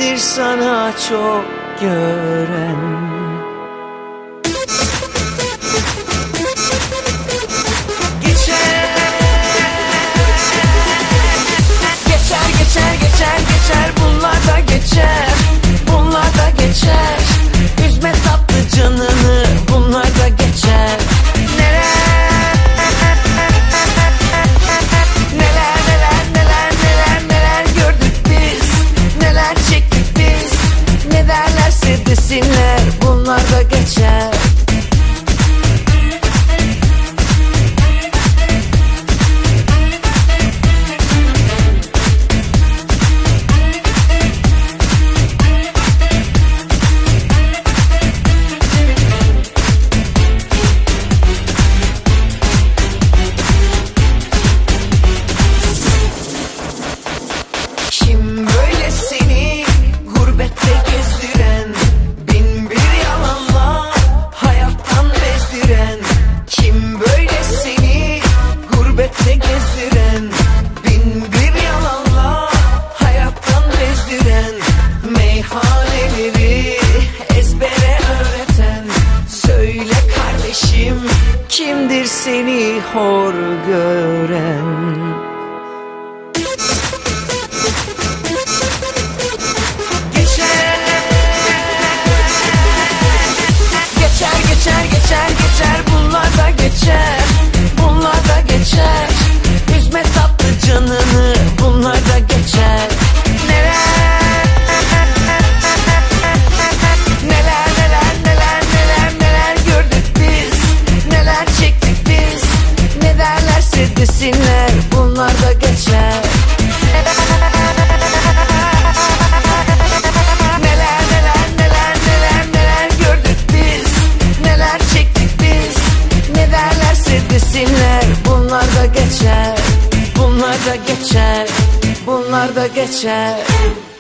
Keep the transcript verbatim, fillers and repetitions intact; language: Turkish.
Kimdir sana çok gören? Geçer geçer geçer bunlar da geçer, bunlar da geçer. Üzme tatlı canını, bunlar da geçer. Neler neler neler neler neler neler gördük biz, neler çektik biz. Ne derlerse desinler, bunlar da geçer. Kimdir seni hor gören? Geçer geçer geçer geçer geçer bunlar da geçer, bunlar da geçer. Üzme tatlı canını, bunlar da geçer. Neler neler neler neler neler neler gördük biz, neler çektik biz. Ne derlerse desinler, bunlar da geçer. Neler neler neler neler neler gördük biz, neler çektik biz. Ne derlerse desinler, bunlar da geçer, bunlar da geçer, bunlar da geçer.